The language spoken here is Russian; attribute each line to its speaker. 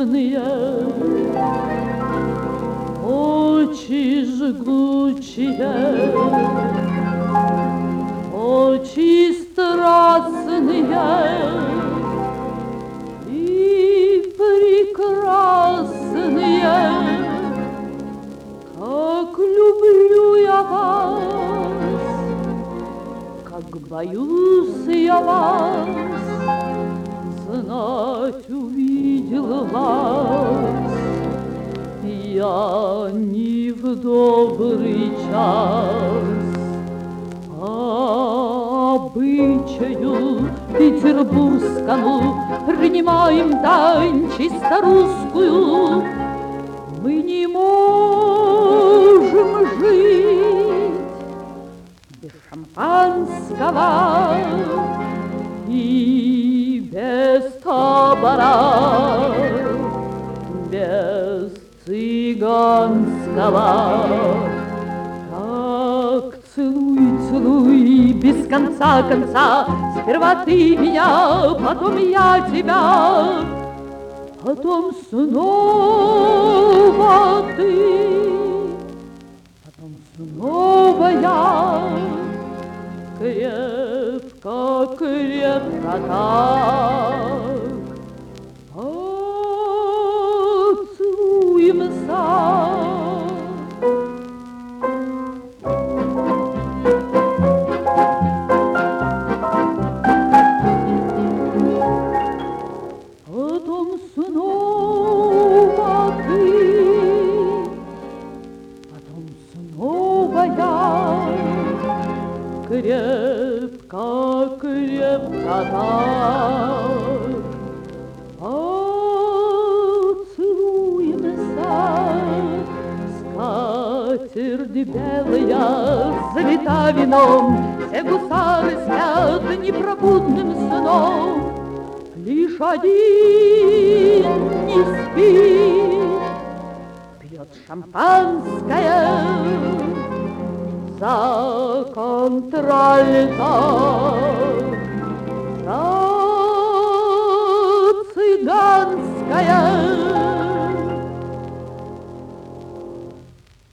Speaker 1: красные, очи жгучие, очи страстные и прекрасные, как люблю я вас, как боюсь я вас, знать увидел вас я не в добрый час, обычаю петербургскому принимаем дань чисто русскую. Мы не можем жить без шампанского и без табора, без цыганского. Так целуй, целуй без конца, сперва ты меня, потом я тебя, потом снова ты, потом снова я. Крепко, крепко так поцелуемся. Потом снова ты, потом снова я. Крепко, крепко так поцелуемся. Скатерть белая залита вином, все гусары спят непробудным сном. Лишь один не спит, пьет шампанское за контральто, за цыганское.